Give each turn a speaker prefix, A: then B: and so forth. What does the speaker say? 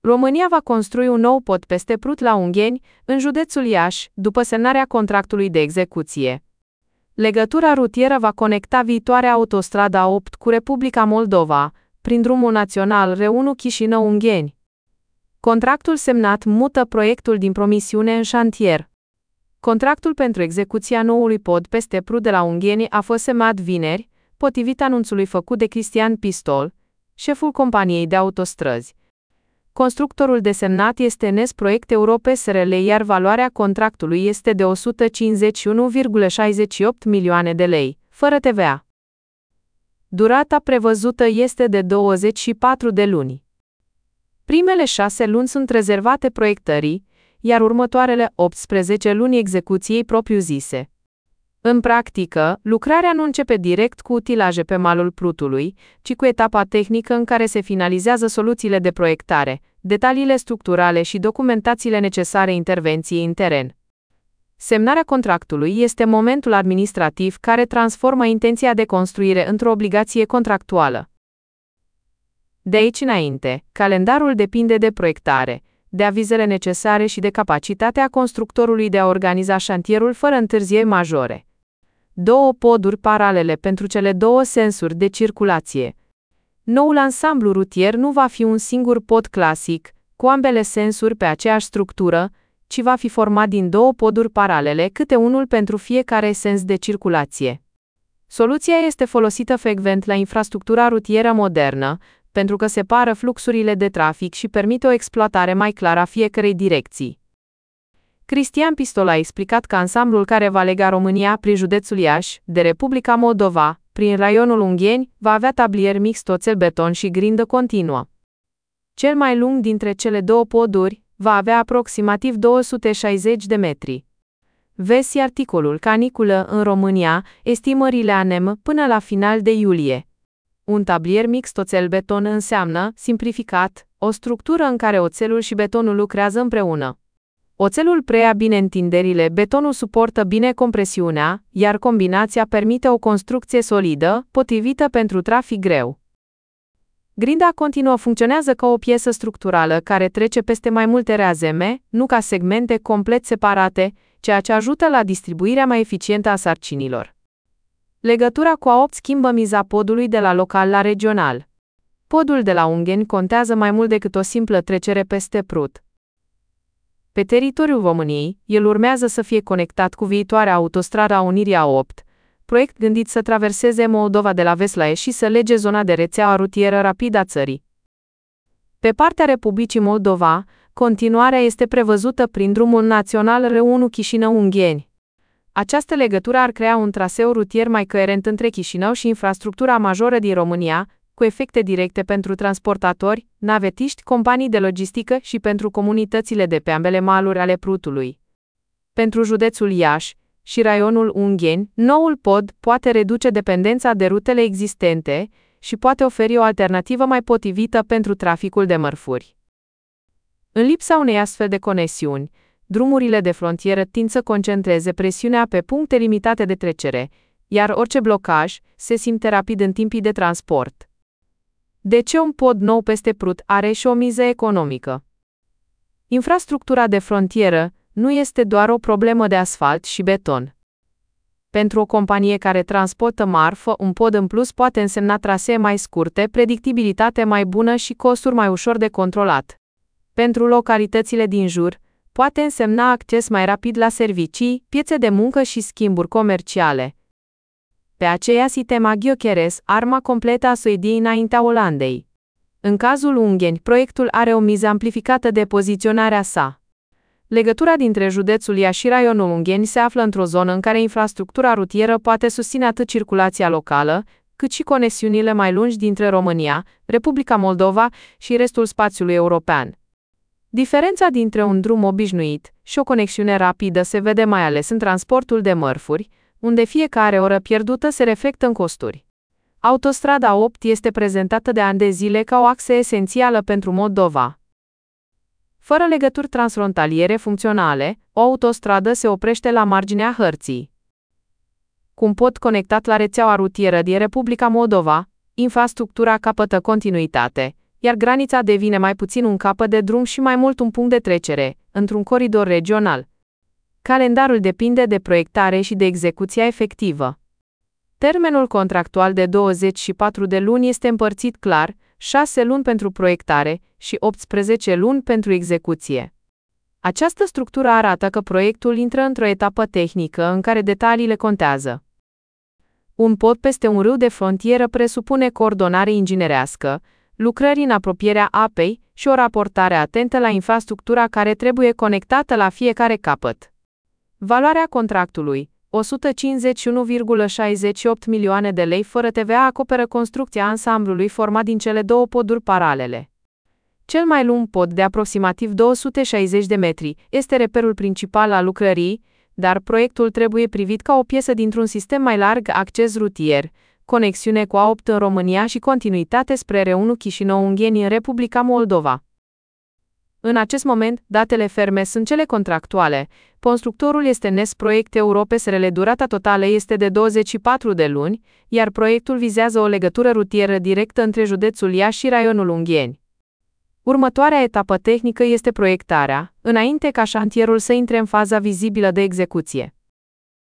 A: România va construi un nou pod peste Prut la Ungheni, în județul Iași, după semnarea contractului de execuție. Legătura rutieră va conecta viitoarea autostrada A8 cu Republica Moldova, prin drumul național R1 Chișinău-Ungheni. Contractul semnat mută proiectul din promisiune în șantier. Contractul pentru execuția noului pod peste Prut de la Ungheni a fost semnat vineri, potrivit anunțului făcut de Cristian Pistol, șeful companiei de autostrăzi. Constructorul desemnat este NES Proiect Europe SRL, iar valoarea contractului este de 151,68 milioane de lei, fără TVA. Durata prevăzută este de 24 de luni. Primele 6 luni sunt rezervate proiectării, iar următoarele 18 luni execuției propriu-zise. În practică, lucrarea nu începe direct cu utilaje pe malul Prutului, ci cu etapa tehnică în care se finalizează soluțiile de proiectare, detaliile structurale și documentațiile necesare intervenției în teren. Semnarea contractului este momentul administrativ care transformă intenția de construire într-o obligație contractuală. De aici înainte, calendarul depinde de proiectare, de avizele necesare și de capacitatea constructorului de a organiza șantierul fără întârzieri majore. 2 poduri paralele pentru cele 2 sensuri de circulație. Noul ansamblu rutier nu va fi un singur pod clasic, cu ambele sensuri pe aceeași structură, ci va fi format din 2 poduri paralele, câte unul pentru fiecare sens de circulație. Soluția este folosită frecvent la infrastructura rutieră modernă, pentru că separă fluxurile de trafic și permite o exploatare mai clară a fiecărei direcții. Cristian Pistol a explicat că ansamblul care va lega România prin județul Iași, de Republica Moldova, prin raionul Ungheni, va avea tablier mixt, oțel-beton și grindă continuă. Cel mai lung dintre cele 2 poduri va avea aproximativ 260 de metri. Vezi articolul Caniculă în România, estimările ANEM până la final de iulie. Un tablier mixt oțel-beton înseamnă, simplificat, o structură în care oțelul și betonul lucrează împreună. Oțelul preia bine întinderile, betonul suportă bine compresiunea, iar combinația permite o construcție solidă, potrivită pentru trafic greu. Grinda continuă funcționează ca o piesă structurală care trece peste mai multe reazeme, nu ca segmente complet separate, ceea ce ajută la distribuirea mai eficientă a sarcinilor. Legătura cu A8 schimbă miza podului de la local la regional. Podul de la Ungheni contează mai mult decât o simplă trecere peste Prut. Pe teritoriul României, el urmează să fie conectat cu viitoarea autostradă a Unirii A8, proiect gândit să traverseze Moldova de la vest la est și să lege zona de rețeaua rutieră rapidă a țării. Pe partea Republicii Moldova, continuarea este prevăzută prin drumul național R1 Chișinău-Ungheni. Această legătură ar crea un traseu rutier mai coerent între Chișinău și infrastructura majoră din România, cu efecte directe pentru transportatori, navetiști, companii de logistică și pentru comunitățile de pe ambele maluri ale Prutului. Pentru județul Iași și raionul Ungheni, noul pod poate reduce dependența de rutele existente și poate oferi o alternativă mai potrivită pentru traficul de mărfuri. În lipsa unei astfel de conexiuni, drumurile de frontieră tind să concentreze presiunea pe puncte limitate de trecere, iar orice blocaj se simte rapid în timpii de transport. De ce un pod nou peste Prut are și o miză economică? Infrastructura de frontieră nu este doar o problemă de asfalt și beton. Pentru o companie care transportă marfă, un pod în plus poate însemna trasee mai scurte, predictibilitate mai bună și costuri mai ușor de controlat. Pentru localitățile din jur, poate însemna acces mai rapid la servicii, piețe de muncă și schimburi comerciale. Pe aceea sistema Gyökeres, arma completă a Suediei înaintea Olandei. În cazul Ungheni, proiectul are o miză amplificată de poziționarea sa. Legătura dintre județul Iași și raionul Ungheni se află într-o zonă în care infrastructura rutieră poate susține atât circulația locală, cât și conexiunile mai lungi dintre România, Republica Moldova și restul spațiului european. Diferența dintre un drum obișnuit și o conexiune rapidă se vede mai ales în transportul de mărfuri, unde fiecare oră pierdută se reflectă în costuri. Autostrada A8 este prezentată de ani de zile ca o axă esențială pentru Moldova. Fără legături transfrontaliere funcționale, o autostradă se oprește la marginea hărții. Cu un pod conectat la rețeaua rutieră din Republica Moldova, infrastructura capătă continuitate, iar granița devine mai puțin un capăt de drum și mai mult un punct de trecere, într-un coridor regional. Calendarul depinde de proiectare și de execuția efectivă. Termenul contractual de 24 de luni este împărțit clar, 6 luni pentru proiectare și 18 luni pentru execuție. Această structură arată că proiectul intră într-o etapă tehnică în care detaliile contează. Un pod peste un râu de frontieră presupune coordonare inginerească, lucrări în apropierea apei și o raportare atentă la infrastructura care trebuie conectată la fiecare capăt. Valoarea contractului, 151,68 milioane de lei fără TVA, acoperă construcția ansamblului format din cele două poduri paralele. Cel mai lung pod, de aproximativ 260 de metri, este reperul principal al lucrării, dar proiectul trebuie privit ca o piesă dintr-un sistem mai larg: acces rutier, conexiune cu A8 în România și continuitate spre R1 Chișinău-Ungheni în Republica Moldova. În acest moment, datele ferme sunt cele contractuale. Constructorul este NES Proiect Europe SRL. Durata totală este de 24 de luni, iar proiectul vizează o legătură rutieră directă între județul Iași și raionul Ungheni. Următoarea etapă tehnică este proiectarea, înainte ca șantierul să intre în faza vizibilă de execuție.